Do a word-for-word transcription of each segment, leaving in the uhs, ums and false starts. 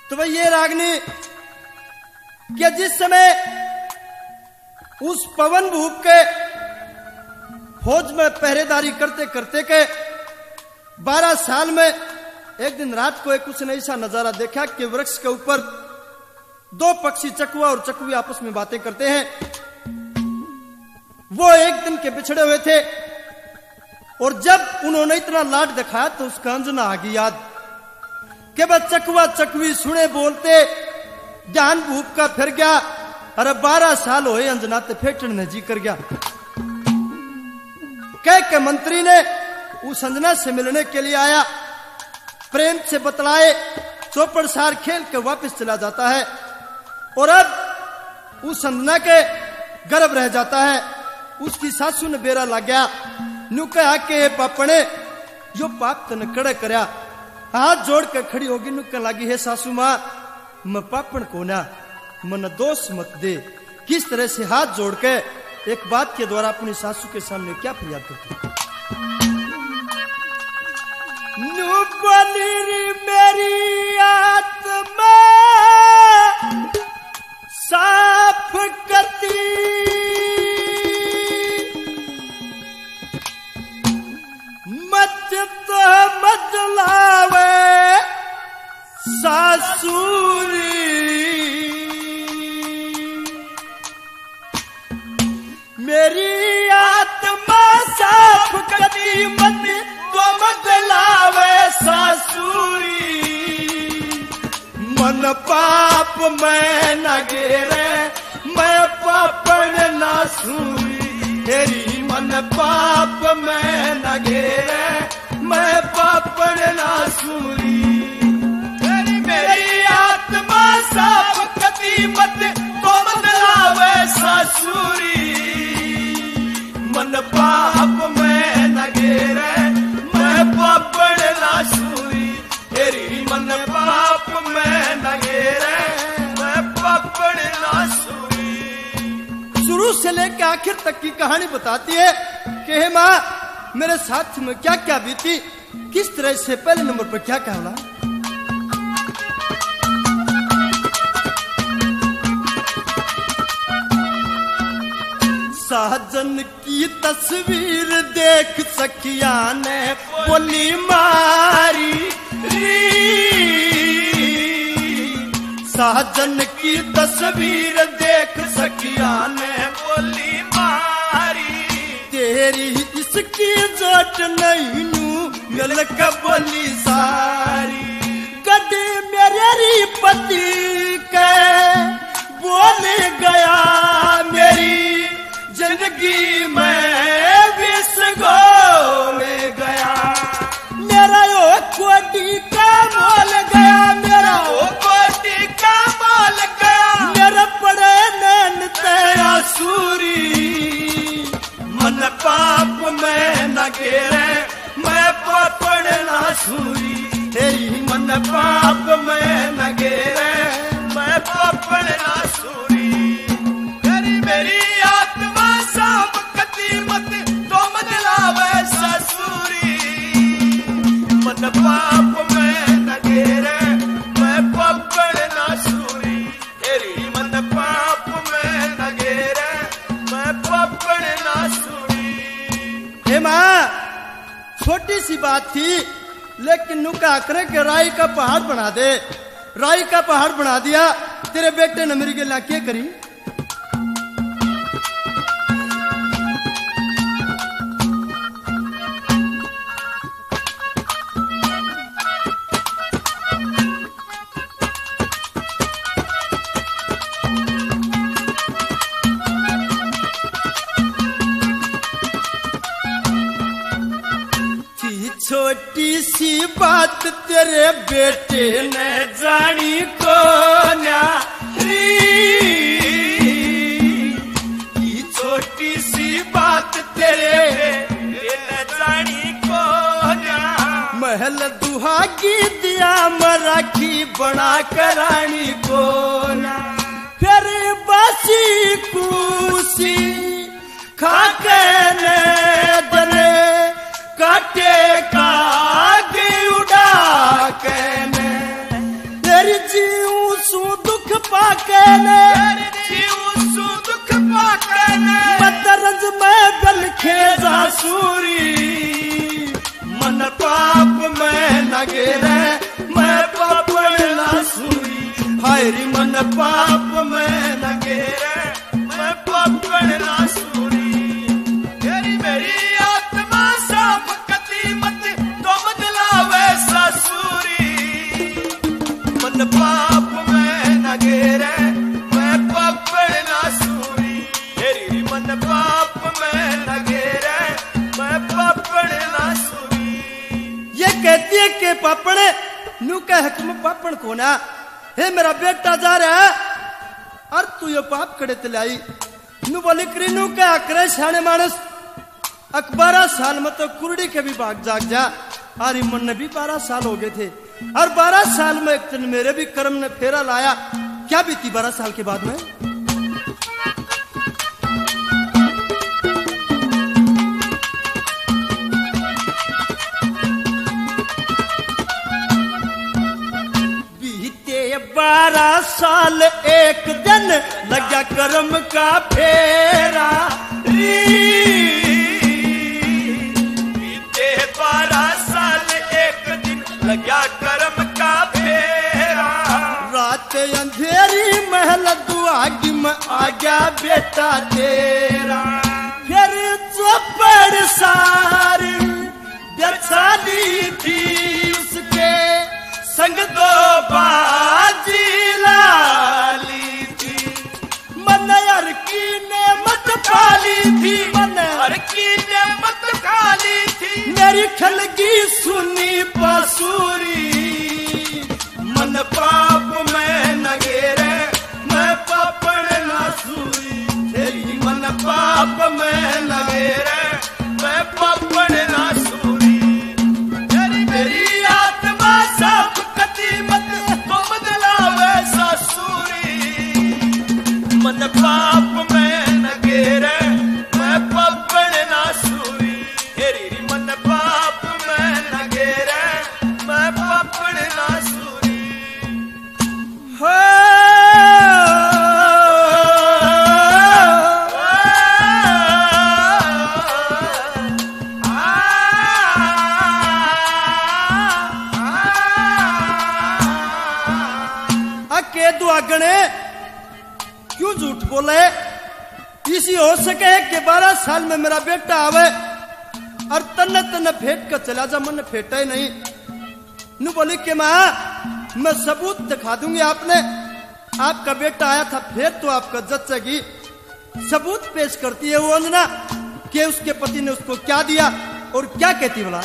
तो भाई ये रागनी कि जिस समय उस पवन भूप के फौज में पहरेदारी करते करते के बारह साल में एक दिन रात को एक उसने ऐसा नजारा देखा कि वृक्ष के ऊपर दो पक्षी चकवा और चकवी आपस में बातें करते हैं। वो एक दिन के बिछड़े हुए थे और जब उन्होंने इतना लाड दिखाया तो उसका अंजना आ गई याद कि बस चकवा चकवी सुने बोलते ज्ञान भूप का फिर गया। अरे बारह साल होए अंजना ते फेटन ने जी कर गया। कह के मंत्री ने उस अंजना से मिलने के लिए आया, प्रेम से बतलाए, चौपड़ सार खेल के वापस चला जाता है और अब उस अंजना के गर्भ रह जाता है। उसकी सासू ने बेरा लग गया, नु कहा के पापने यो पाप तन कड़े करया, हाथ जोड़ के खड़ी होगी, नु कह लगी है सासू मां मैं पापन को ना मन दोष मत दे। किस तरह से हाथ जोड़ के एक बात के द्वारा अपनी सासू के सामने क्या फरियाद करती। नु बोली मेरी आत्मा साफ करती, मत तो मत लावे सासुरी, मेरी आत्मा साफ करती, मत तो मत लावे सासुरी, मन पाप में न गिरे मैं पापन ना सूरी, तेरी मन पाप में न गिरे मैं पापन ना सूरी, तेरी मेरी आत्मा साफ करती, मत तो मत लावे सासुरी, मन पाप में न गिरे मैं पापन ना सूरी, तेरी मन पाप में न गिरे मैं पापन ना सूरी। शुरू से लेकर आखिर तक की कहानी बताती है कि हे मां मेरे साथ में क्या क्या बीती, किस तरह से पहले नंबर पर क्या क्या होला। साजन की तस्वीर देख सखिया ने बोली मारी री, साजन की तस्वीर देख सखिया ने बोली मारी, तेरी इसकी जोट नहीं नू मिल के बोली सारी, गड्डी मेरी पति के बोल गया, मेरी जिंदगी में विष घोल गया, मेरा ओ कोटी का मोल गया, मेरा ओ कोटी का मोल गया, मेरा पड़े नैन तेरा सूरी, मन पाप में न गिरे मैं पापन ना सूरी, तेरी मन पाप में न गिरे मैं पापन ना सूरी, तेरी मेरी आत्मा साफ करती, मत तो मत लावे सासुरी, मन पाप में न गिरे मैं पापन ना सूरी, तेरी मन पाप में न गिरे मैं पापन ना सूरी। हे मां छोटी सी बात थी लेकिन नुका करे के राई का पहाड़ बना दे, राई का पहाड़ बना दिया, तेरे बेटे ने मेरी गला क्या करी। छोटी सी बात तेरे बेटे ने जानी को ना री, छोटी सी बात तेरे बेटे ने जानी को ना, महल दुहागी दिया मराठी बना करानी को ना, फिर बासी कुसी खाके ने दने काटे का उड़ा के तेरी जी न गेरे मैं पापड़ ना सूरी हायरी मन पाप में न गेरे मैं पापड़ ना सूरी तेरी मेरी आत्मा साफ कती मत तो बदलावे ससूरी मन पाप में न गेरे मैं पापड़ ना सूरी तेरी मन पाप में न गेरे मैं पापड़ ना सूरी ये कहती है कि पापड़े नू कह हकम पापड़ को ना हे मेरा बेटा जा रहा है और तू ये पाप खड़े तलाई नू बोली करी नू क्या करे सियाने मानस अक बारह साल में तो कुरड़ी के भी भाग जाग जा और मन ने भी बारह साल हो गए थे और बारह साल में एक दिन मेरे भी कर्म ने फेरा लाया क्या बीती बारह साल के बाद में बारह साल एक दिन लगा कर्म का फेरा बीते बारह साल एक दिन लगा कर्म का फेरा रात अंधेरी महल दुआगी में आ गया बेटा तेरा फिर चौपड़ सारी बेचारी थी उसके संग दो बाजी लाली थी मन हर की ने मत खाली थी मन हर की ने मत खाली थी मेरी खलगी सुनी पसूरी मन पाप में न गेरे मैं पापड़ ना सूरी तेरी मन पाप में न गेरे मैं पापड़ ना सूरी तेरी मेरी आत्मा सब मत तो बदलावे ससूरी मन पाप में न गेरे मैं पापड़ ना सूरी तेरी मन पाप में न गेरे मैं पापड़ ना सूरी हो दुआगणे क्यों झूठ बोले इसी हो सके कि बारह साल में मेरा बेटा आवे और तन तन फेंट कर चला जा मन फेंटा ही नहीं नू बोली कि मां मैं सबूत दिखा दूंगी आपने आपका बेटा आया था फिर तो आपका जचेगी सबूत पेश करती है वो अंजना कि उसके पति ने उसको क्या दिया और क्या कहती बोला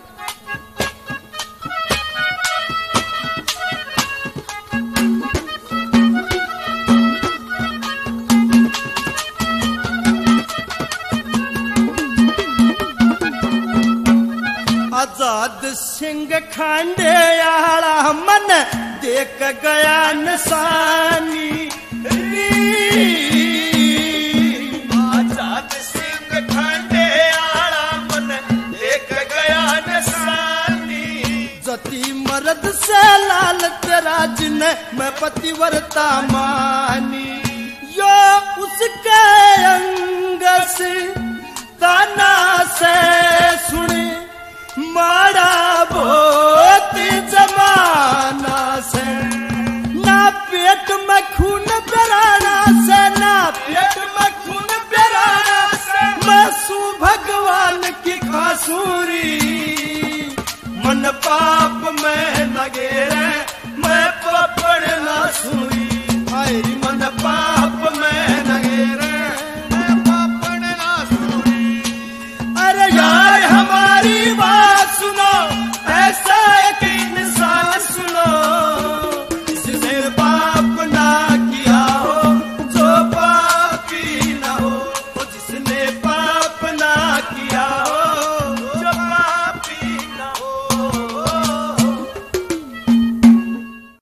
आजाद सिंह खांडे आला मन देख गया निशानी आजाद सिंह खांडे आला मन देख गया निशानी जती मर्द से लाल तेरा जिन मैं पतिव्रता मानी यो उसके अंग से ताना से सुने मारा बहुत जमाना से ना पेट में खून बराना से ना पेट में खून बराना से मैं सु भगवान की खासूरी मन पाप में न गेरे